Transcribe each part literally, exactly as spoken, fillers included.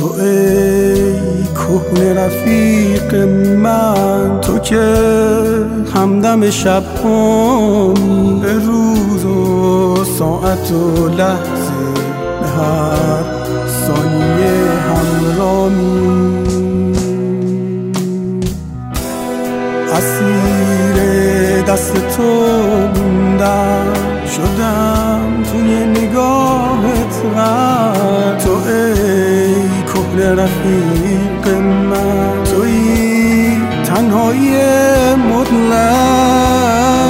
تو ای کهنه رفیق من، تو که همدم شب‌هامی، به روز و ساعت و لحظه به هر ثانیه همرامی. اسیر دست تو موندم، شدم توی نگاهت غرق. تو ای کهنه رفیق من، توی تنهایی مطلق.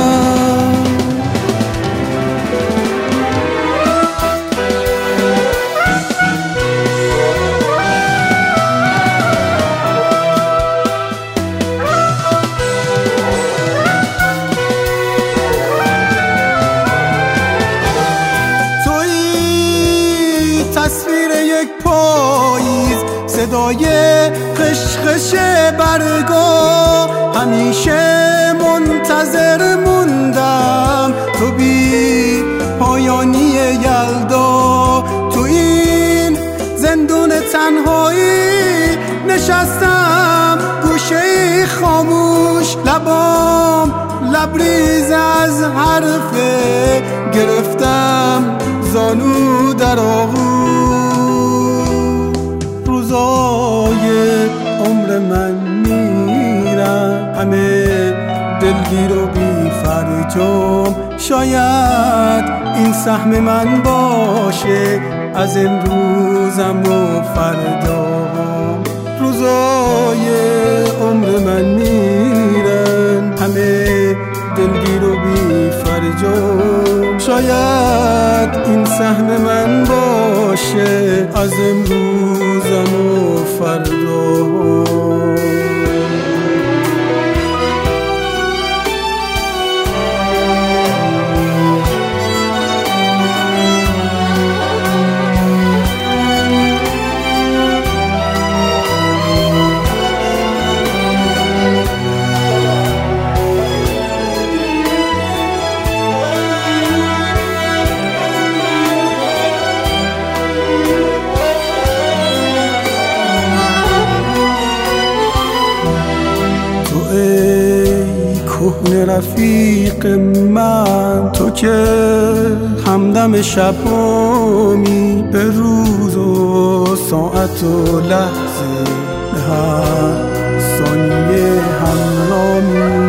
تصویر یک پاییز، صدای خشخش برگا، همیشه منتظر موندم. تو بی پایانی یلدا، تو این زندون تنهایی نشستم، گوشه خاموش، لبام لبریز از حرفه، گرفتم زانو در آغوش. روزای عمر من میرن، همه دلگیر و بی فرجام. شاید این سهم من باشه از امروزم و فردام. روزای عمر من میرن، همه دلگیر و بی فرجام. شاید این سهم من باشه از امروزم و فردام. کهنه رفیق من، تو که همدم شب‌هامی، به روز و ساعت و لحظه به هر ثانیه همرامی.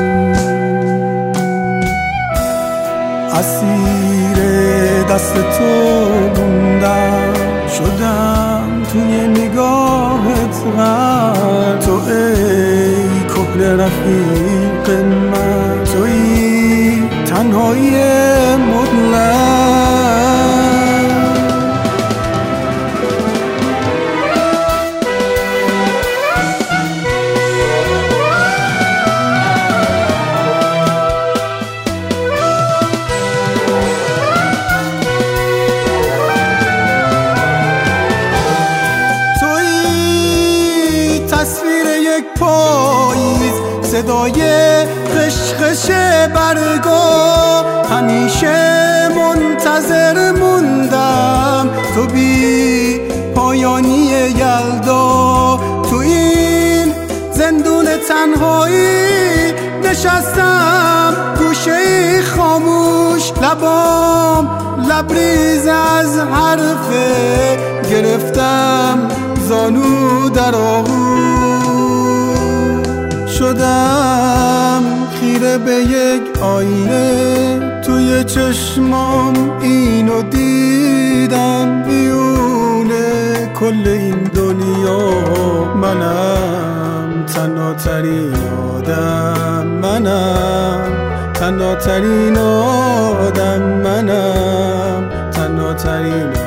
اسیر دست تو موندم، شدم توی نگاهت غرق. تو ای کهنه رفیق من، توی تنهایی مطلق. تصویر یک پاییز، صدای خشخش برگا، همیشه منتظر موندم. تو بی پایانی یلدا، تو این زندون تنهایی نشستم، گوشه خاموش، لبام لبریز از حرفه، گرفتم زانو در آغوش. شدم خیره به یک آینه، توی چشمام اینو دیدم، بیونه کل این دنیا منم، تنها ترین آدم منم، تنها ترین آدم منم، تنها ترین